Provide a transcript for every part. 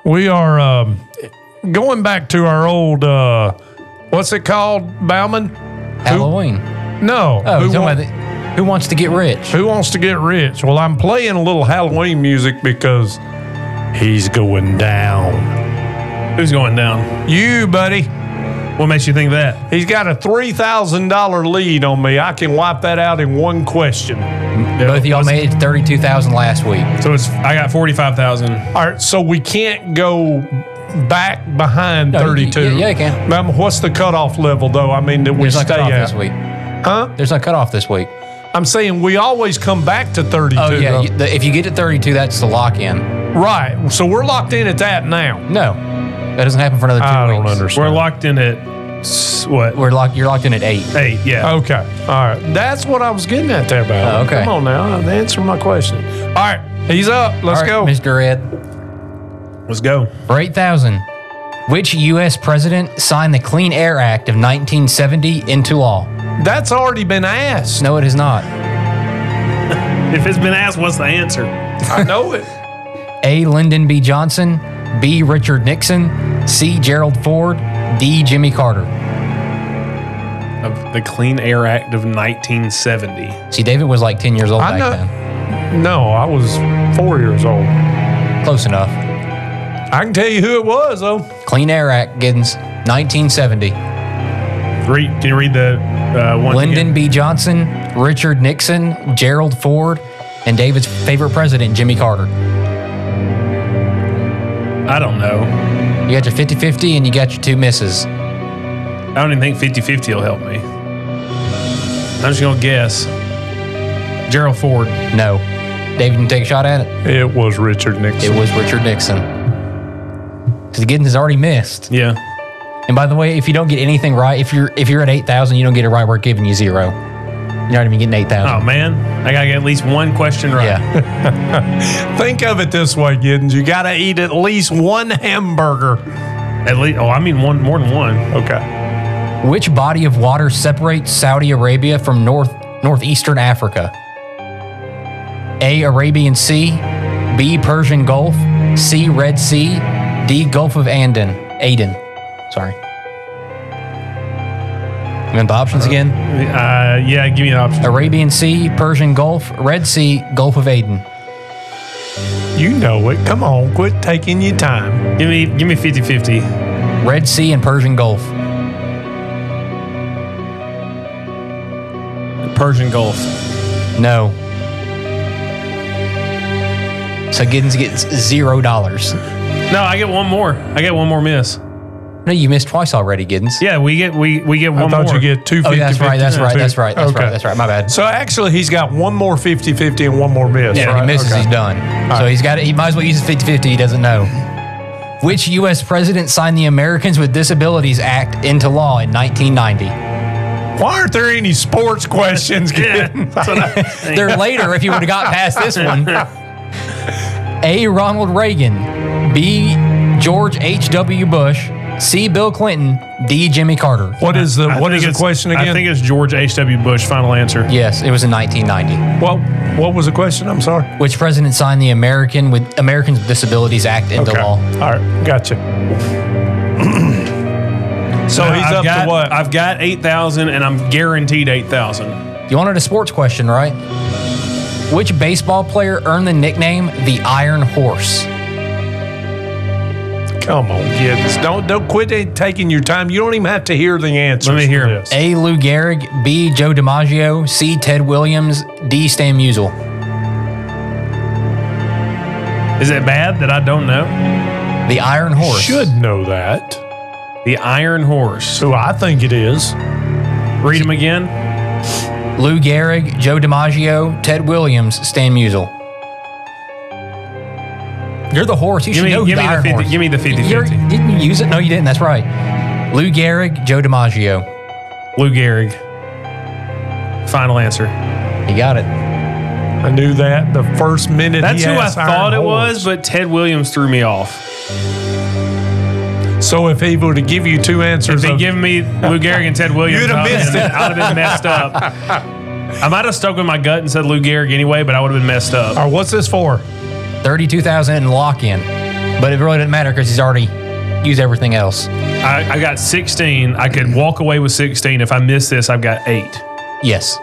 We are going back to our old, what's it called, Bauman? Halloween. No. Oh, who wants to get rich? Who wants to get rich? Well, I'm playing a little Halloween music because he's going down. Who's going down? You, buddy. What makes you think that? He's got a $3,000 lead on me. I can wipe that out in one question. Both of y'all made it to 32,000 last week. So I got 45,000. All right, so we can't go back behind No, 32. yeah, you can. What's the cutoff level, though? I mean, that we There's no stay cutoff at? this week. Huh? There's no cutoff this week. I'm saying we always come back to 32. Oh, yeah. though. If you get to 32, that's the lock-in. Right. So we're locked in at that now. No. That doesn't happen for another 2 I weeks. don't understand. We're locked in at what? You're locked in at 8. 8, yeah. Okay. All right. That's what I was getting at there, Val. Oh, okay. Come on now. Answer my question. All right. He's up. Let's All right, go. Mr. Ed. Let's go. For 8,000, which U.S. president signed the Clean Air Act of 1970 into law? That's already been asked. No, it is not. If it's been asked, what's the answer? I know it. A. Lyndon B. Johnson, B. Richard Nixon, C. Gerald Ford, D. Jimmy Carter. Of the Clean Air Act of 1970. See, David was like 10 years old I back know. then. No, I was 4 years old. Close enough. I can tell you who it was, though. Clean Air Act, Giddens, 1970. Can you read the one Lyndon again? B. Johnson, Richard Nixon, Gerald Ford, and David's favorite president, Jimmy Carter. I don't know. You got your 50-50 and you got your 2 misses. I don't even think 50-50 will help me. I'm just going to guess. Gerald Ford. No. David, you take a shot at it? It was Richard Nixon. It was Richard Nixon. Because Giddens has already missed. Yeah. And by the way, if you don't get anything right, if you're at 8,000, you don't get it right, we're giving you 0. You're not even getting 8,000. Oh, man. I got to get at least one question right. Yeah. Think of it this way, Giddens. You got to eat at least one hamburger. At least, I mean more than one. Okay. Which body of water separates Saudi Arabia from northeastern Africa? A. Arabian Sea, B. Persian Gulf, C. Red Sea, D. Gulf of Aden. Sorry. You want the options again? Yeah, give me the option. Arabian Sea, Persian Gulf, Red Sea, Gulf of Aden. You know it. Come on. Quit taking your time. Give me 50-50. Red Sea and Persian Gulf. Persian Gulf. No. So Giddens gets $0. No, I get one more. I get one more miss. No, you missed twice already, Giddens. Yeah, we get one I thought more. you get two 50-50. Oh, that's right. Okay. That's right. My bad. So actually, he's got one more 50-50 and one more miss. Yeah, right? he misses, Okay. he's done. So right. he might as well use his 50-50. He doesn't know. Which U.S. president signed the Americans with Disabilities Act into law in 1990? Why aren't there any sports questions? Yeah, Giddens? that's what I think. They're later if you would have got past this one. A. Ronald Reagan. B. George H.W. Bush. C. Bill Clinton. D. Jimmy Carter. What is the I what think is the it's- question again? I think it's George H.W. Bush. Final answer. Yes, it was in 1990. what was the question? I'm sorry. Which president signed the Americans with Disabilities Act into law? All right. Gotcha. So he's up to what? I've got 8,000, and I'm guaranteed 8,000. You wanted a sports question, right? Which baseball player earned the nickname the Iron Horse? Come on, kids. Don't quit taking your time. You don't even have to hear the answers. Let me hear to 'em. this. A. Lou Gehrig, B. Joe DiMaggio, C. Ted Williams, D. Stan Musial. Is it bad that I don't know? The Iron Horse. Should know that. The Iron Horse. Who I think it is. Read them again. Lou Gehrig, Joe DiMaggio, Ted Williams, Stan Musial. You're the horse. You should know give the me Iron the 50, Horse. give me the 50-50. Didn't you use it? No, you didn't. That's right. Lou Gehrig, Joe DiMaggio. Lou Gehrig. Final answer. You got it. I knew that the first minute That's he who I asked thought it Iron was, Horse. but Ted Williams threw me off. So if he were to give you two answers, If they of- give me Lou Gehrig and Ted Williams, You'd have missed it. I would have been messed up. I might have stuck with my gut and said Lou Gehrig anyway, but I would have been messed up. All right, what's this for? 32,000 and lock in. But it really doesn't matter because he's already used everything else. I got 16. I could walk away with 16. If I miss this, I've got 8. Yes.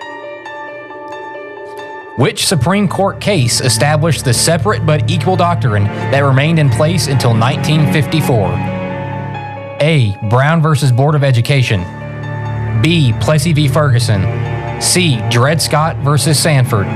Which Supreme Court case established the separate but equal doctrine that remained in place until 1954? A. Brown versus Board of Education. B. Plessy v. Ferguson. C. Dred Scott versus Sandford.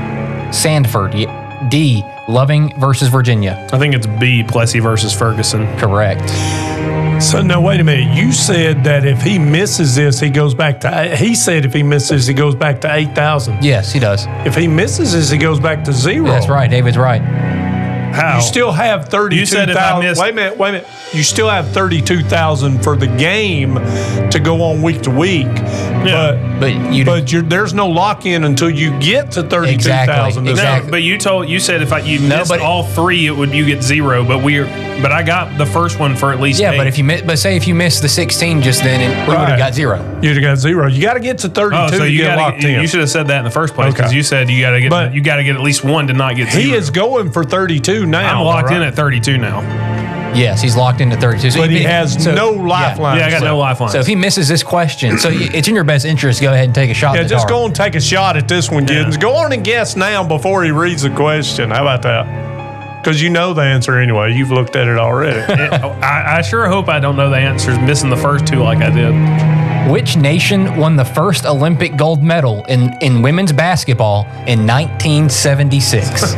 D. Loving versus Virginia. I think it's B, Plessy versus Ferguson. Correct. So now wait a minute. You said that if he misses this, he goes back to. He said if he misses, he goes back to 8,000. Yes, he does. If he misses this, he goes back to 0. That's right. David's right. How? You still have 32,000. You said if I missed. Wait a minute. You still have 32,000 for the game to go on week to week. Yeah. But there's no lock in until you get to 32,000. Exactly. No, but you said if you missed all 3, you get 0. But I got the first one for at least 8. but say if you miss the 16 just then, we would have got 0. You'd have got 0. You got to get to 32 so to you get locked in. You should have said that in the first place because Okay. you said you got to get at least 1 to not get 0. He is going for 32 now. I'm locked right? in at 32 now. Yes, he's locked into 32. So But he has no lifeline. Yeah, I got no lifelines. So if he misses this question, so it's in your best interest to go ahead and take a shot. Yeah, at the just dark. go and take a shot at this one, Giddens. Go on and guess now before he reads the question. How about that? Because you know the answer anyway. You've looked at it already. I sure hope I don't know the answers, missing the first 2 like I did. Which nation won the first Olympic gold medal in women's basketball in 1976?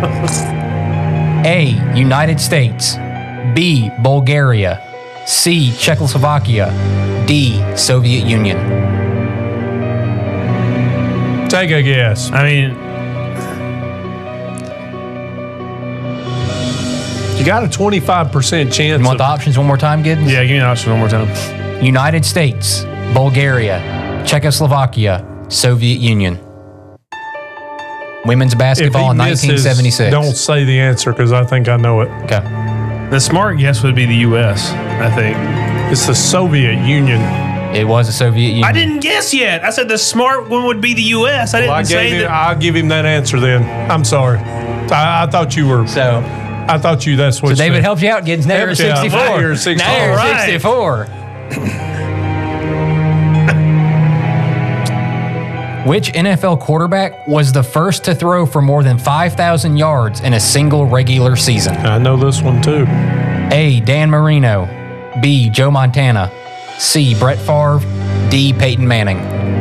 A. United States. B. Bulgaria. C. Czechoslovakia. D. Soviet Union. Take a guess. I mean, You got a 25% chance. You want the options one more time, Giddens? yeah, give me an option one more time. United States, Bulgaria, Czechoslovakia, Soviet Union. Women's basketball in 1976. Don't say the answer because I think I know it. Okay. The smart guess would be the U.S., I think. It's the Soviet Union. It was the Soviet Union. I didn't guess yet. I said the smart one would be the U.S. I didn't say that. I'll give him that answer then. I'm sorry. I thought you were. So I thought you. That's what. So David said. helped you out, Giddens. Now you're at 64. Now you're at 64. Now you're All at right. 64. Which NFL quarterback was the first to throw for more than 5,000 yards in a single regular season? I know this one too. A. Dan Marino. B. Joe Montana. C. Brett Favre. D. Peyton Manning.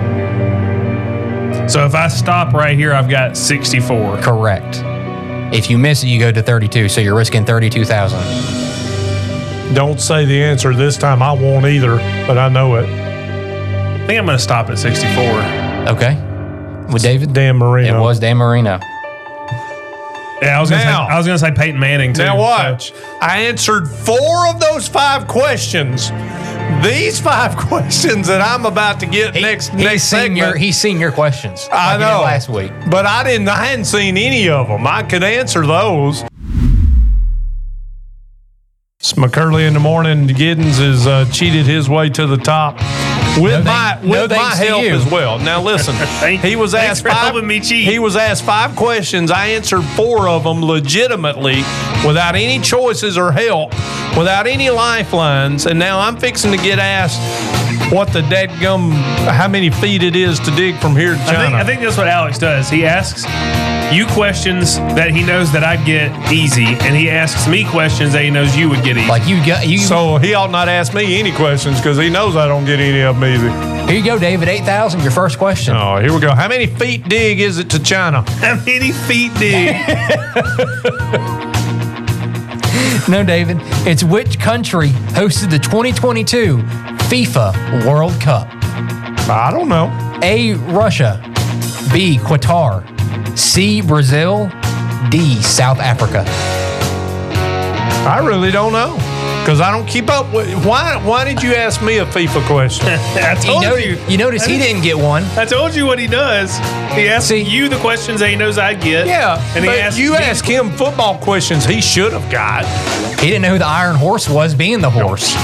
So if I stop right here, I've got 64. Correct. If you miss it, you go to 32, so you're risking 32,000. Don't say the answer this time. I won't either, but I know it. I think I'm going to stop at 64. Okay. With David? Dan Marino. It was Dan Marino. Yeah, I was going to say Peyton Manning too. Now watch. I answered 4 of those 5 questions. These 5 questions that I'm about to get next segment. He's seen your questions. I like he did know. last week. But I hadn't seen any of them. I could answer those. It's McCurley in the morning. Giddens has cheated his way to the top with my help as well. Now listen, he was Thanks asked for helping me cheat. He was asked 5 questions. I answered 4 of them legitimately, without any choices or help, without any lifelines. And now I'm fixing to get asked what the how many feet it is to dig from here to China. I think that's what Alex does. He asks you questions that he knows that I'd get easy, and he asks me questions that he knows you would get easy. Like you. So he ought not ask me any questions because he knows I don't get any of them easy. Here you go, David. 8,000. Your first question. Oh, here we go. How many feet dig is it to China? How many feet dig? No, David. It's which country hosted the 2022 FIFA World Cup? I don't know. A. Russia. B. Qatar. C. Brazil. D. South Africa. I really don't know because I don't keep up with. Why did you ask me a FIFA question? I told you. You notice he didn't get one. I told you what he does. He asks you the questions that he knows I'd get. Yeah, and but you ask him football questions he should have got. He didn't know who the Iron Horse was, being the horse.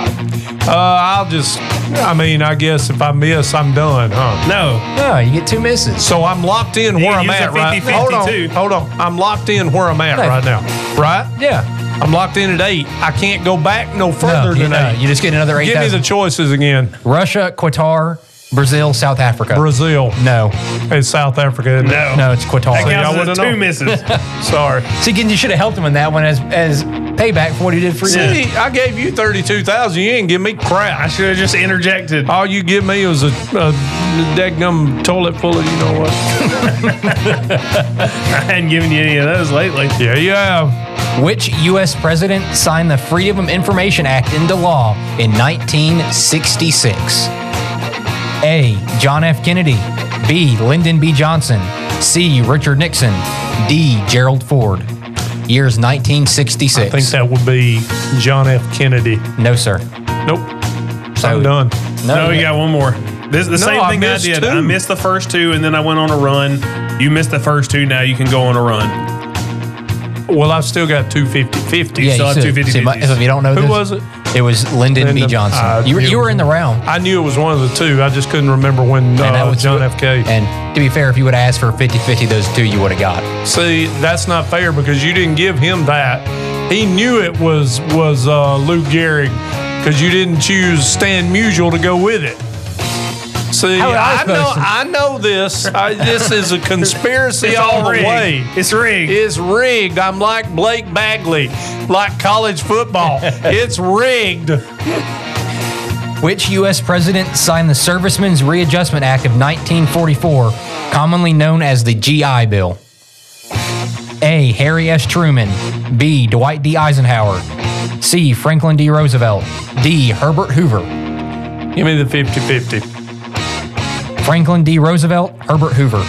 I guess if I miss, I'm done, huh? No, you get 2 misses. So I'm locked in where I'm use at a right 50-50 now. too. Hold on. I'm locked in where I'm at right now. Right? Yeah. I'm locked in at 8. I can't go back no further than 8. You just get another 8,000. Give me the choices again. Russia, Qatar, Brazil, South Africa. Brazil. No. It's South Africa. Isn't it? No, it's Qatar. That counts I as wouldn't know. 2 misses. Sorry. See, again, you should have helped him in that one as payback for what he did for you. See, I gave you 32,000. You didn't give me I crap. should have just interjected. All you give me was a daggum toilet full of you know what. I hadn't given you any of those lately. Yeah, you have. Which U.S. president signed the Freedom of Information Act into law in 1966? A. John F. Kennedy. B. Lyndon B. Johnson. C. Richard Nixon. D. Gerald Ford. Year's 1966. I think that would be John F. Kennedy. No, sir. Nope. So- I'm done. No, you got one more. This the same I thing I missed did. 2. I missed the first 2, and then I went on a run. You missed the first 2. Now you can go on a run. Well, I've still got 250-50. Yeah, still you have should. 250-50s. See, if you don't know Who this, was it? It was Lyndon B. Lyndon. Johnson. I You knew were it in the was- round. I knew it was one of the 2. I just couldn't remember when that was John F. K. And to be fair, if you would have asked for 50-50, those 2 you would have got. See, that's not fair because you didn't give him that. He knew it was Lou Gehrig because you didn't choose Stan Musial to go with it. See, How was I I supposed to? know this. This is a conspiracy It's all the rigged. way. It's rigged. It's rigged. I'm like Blake Bagley, like college football. It's rigged. Which U.S. president signed the Servicemen's Readjustment Act of 1944, commonly known as the GI Bill? A. Harry S. Truman. B. Dwight D. Eisenhower. C. Franklin D. Roosevelt. D. Herbert Hoover. Give me the 50-50. Franklin D. Roosevelt, Herbert Hoover.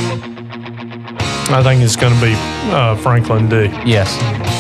I think it's going to be Franklin D. Yes.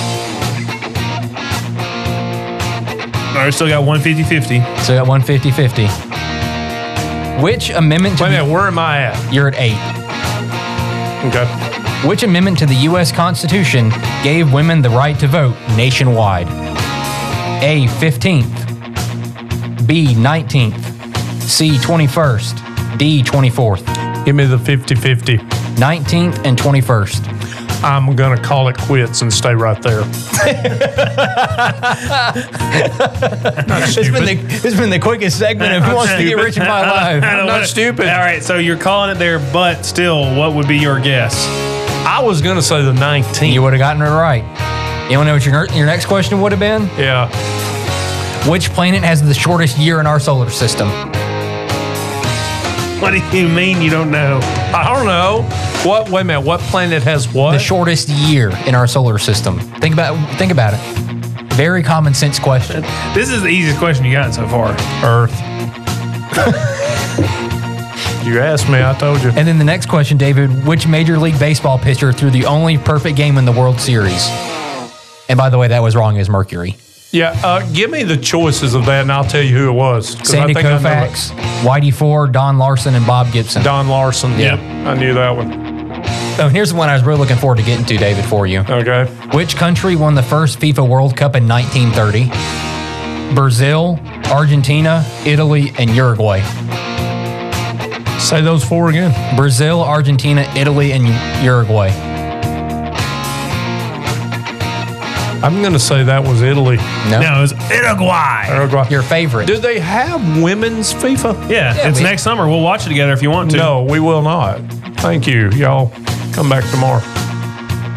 All right, still got 150-50. So we got 150-50. Which amendment to Wait a the, minute, where am I at? you're at 8. Okay. Which amendment to the U.S. Constitution gave women the right to vote nationwide? A. 15th. B. 19th. C. 21st. D. 24th. Give me the 50-50. 19th and 21st. I'm going to call it quits and stay right there. Not stupid. It's been the quickest segment of Who Wants to Get Rich in My Life. I don't not know. stupid. All right, so you're calling it there, but still, what would be your guess? I was going to say the 19th. You would have gotten it right. You want to know what your next question would have been? Yeah. Which planet has the shortest year in our solar system? What do you mean you don't know? I don't know. What? Wait a minute. What planet has what? The shortest year in our solar system. Think about it. Very common sense question. This is the easiest question you got so far. Earth. You asked me. I told you. And then the next question, David, which Major League Baseball pitcher threw the only perfect game in the World Series? And by the way, that was wrong as Mercury. Yeah. Give me the choices of that, and I'll tell you who it was. 'Cause Sandy I think I know Koufax, Whitey Ford, Don Larson, and Bob Gibson. it. Don Larson. Yeah. I knew that one. Oh, and here's the one I was really looking forward to getting to, David, for you. Okay. Which country won the first FIFA World Cup in 1930? Brazil, Argentina, Italy, and Uruguay. Say those 4 again. Brazil, Argentina, Italy, and Uruguay. I'm going to say that was Italy. No. No, it was Uruguay. Uruguay. Your favorite. Do they have women's FIFA? Yeah, Yeah, it's we- next summer. We'll watch it together if you want to. No, we will not. Thank you. Y'all come back tomorrow.